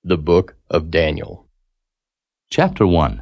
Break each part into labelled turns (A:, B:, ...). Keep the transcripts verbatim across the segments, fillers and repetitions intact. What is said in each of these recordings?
A: The Book of Daniel.
B: Chapter one.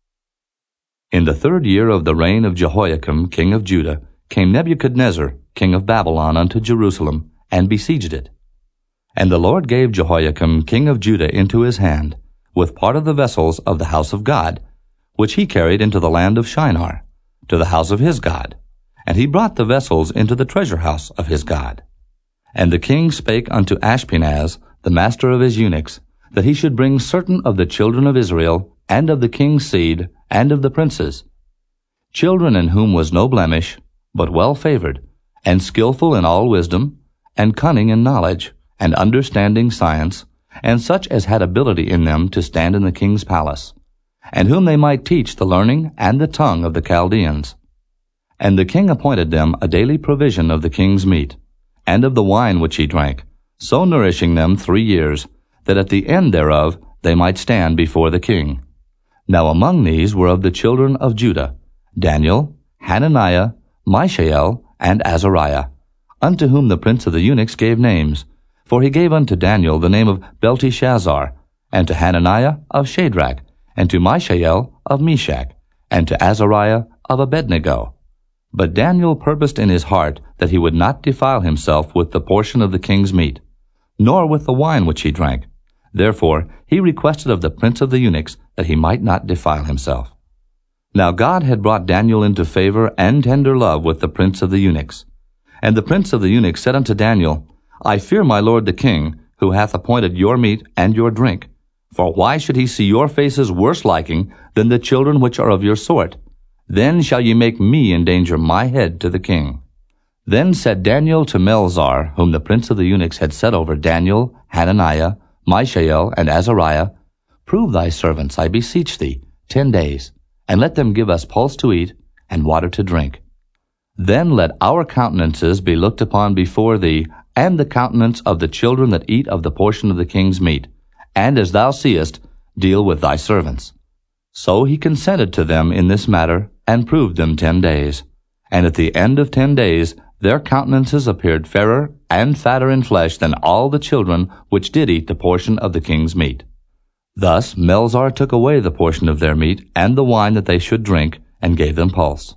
B: In the third year of the reign of Jehoiakim king of Judah came Nebuchadnezzar king of Babylon unto Jerusalem, and besieged it. And the Lord gave Jehoiakim king of Judah into his hand, with part of the vessels of the house of God, which he carried into the land of Shinar, to the house of his God. And he brought the vessels into the treasure house of his God. And the king spake unto Ashpenaz, the master of his eunuchs, that he should bring certain of the children of Israel, and of the king's seed, and of the princes, children in whom was no blemish, but well favored, and skillful in all wisdom, and cunning in knowledge, and understanding science, and such as had ability in them to stand in the king's palace, and whom they might teach the learning and the tongue of the Chaldeans. And the king appointed them a daily provision of the king's meat, and of the wine which he drank, so nourishing them three years, that at the end thereof they might stand before the king. Now among these were of the children of Judah, Daniel, Hananiah, Mishael, and Azariah, unto whom the prince of the eunuchs gave names. For he gave unto Daniel the name of Belteshazzar, and to Hananiah of Shadrach, and to Mishael of Meshach, and to Azariah of Abednego. But Daniel purposed in his heart that he would not defile himself with the portion of the king's meat, nor with the wine which he drank. Therefore he requested of the prince of the eunuchs that he might not defile himself. Now God had brought Daniel into favor and tender love with the prince of the eunuchs. And the prince of the eunuchs said unto Daniel, I fear my lord the king, who hath appointed your meat and your drink. For why should he see your faces worse liking than the children which are of your sort? Then shall ye make me endanger my head to the king. Then said Daniel to Melzar, whom the prince of the eunuchs had set over Daniel, Hananiah, Mishael, and Azariah, Prove thy servants, I beseech thee, ten days, and let them give us pulse to eat, and water to drink. Then let our countenances be looked upon before thee, and the countenance of the children that eat of the portion of the king's meat, and as thou seest, deal with thy servants. So he consented to them in this matter, and proved them ten days. And at the end of ten days their countenances appeared fairer and fatter in flesh than all the children which did eat the portion of the king's meat. Thus Melzar took away the portion of their meat and the wine that they should drink, and gave them pulse.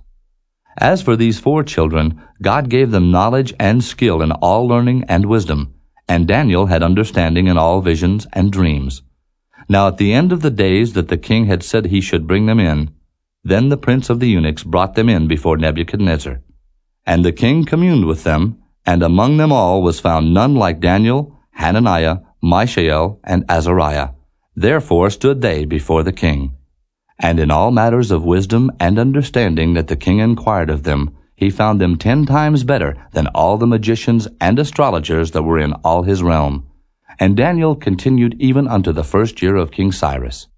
B: As for these four children, God gave them knowledge and skill in all learning and wisdom, and Daniel had understanding in all visions and dreams. Now at the end of the days that the king had said he should bring them in, then the prince of the eunuchs brought them in before Nebuchadnezzar. And the king communed with them, and among them all was found none like Daniel, Hananiah, Mishael, and Azariah. Therefore stood they before the king. And in all matters of wisdom and understanding that the king inquired of them, he found them ten times better than all the magicians and astrologers that were in all his realm. And Daniel continued even unto the first year of King Cyrus.